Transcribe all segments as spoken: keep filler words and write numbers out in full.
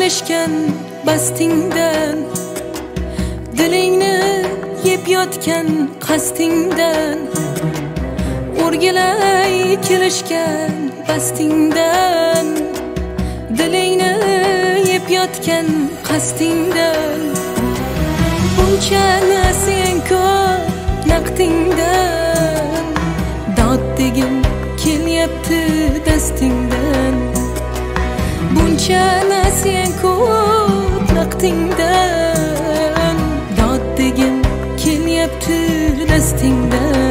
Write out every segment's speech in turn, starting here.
kelishgan bastingdan, dilingni yeb yotgan qastingdan, o'rgilay kelishgan bastingdan, dilingni yeb yotgan qastingdan, buncha sen ko'p naqdingdan, dod degim kelyapti dastingdan, buncha sen ko'p naqdingdan, dod degim kelyapti dastingdan.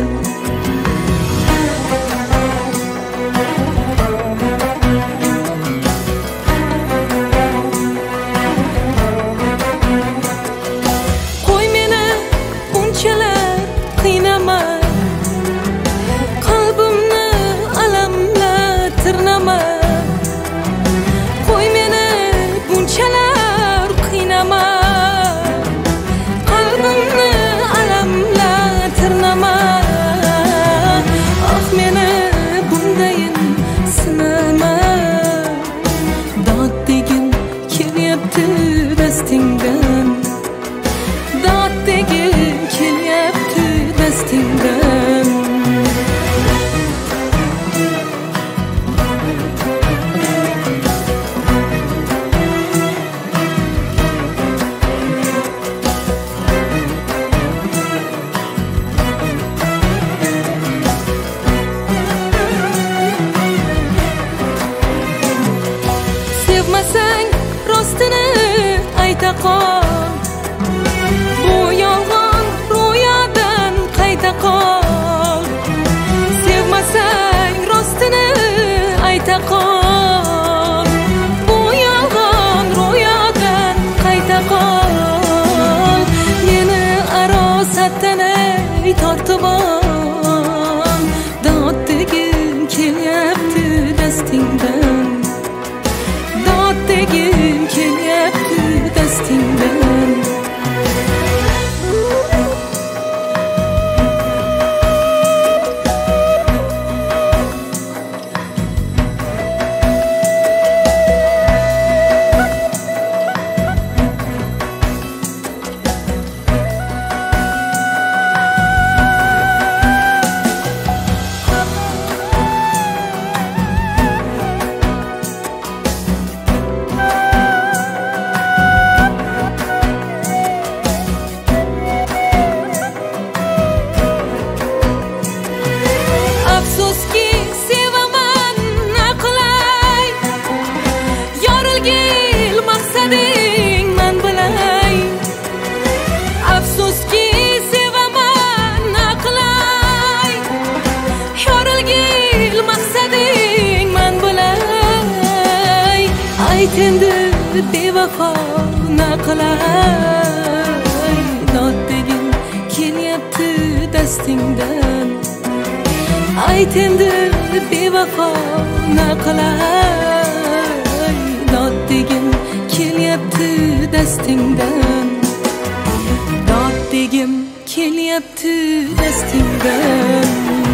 Dastingdan, dod degim kelyapti dastingdan. Sevmasang rostini ayta qol, bu yolg'on ro'yadan qayta qol. Sevmasang rostini ayta qol, bu yolg'on ro'yadan qayta qol. Meni arosatdan ey tortib ol, dod degim kelyapti dastingdan, dod degim kelyapti dastingdan. Aytendi bevafo naqlay, dod degim kelyapti dastingdan. Aytendi bevafo naqlay, dod degim kelyapti dastingdan, dod degim kelyapti dastingdan.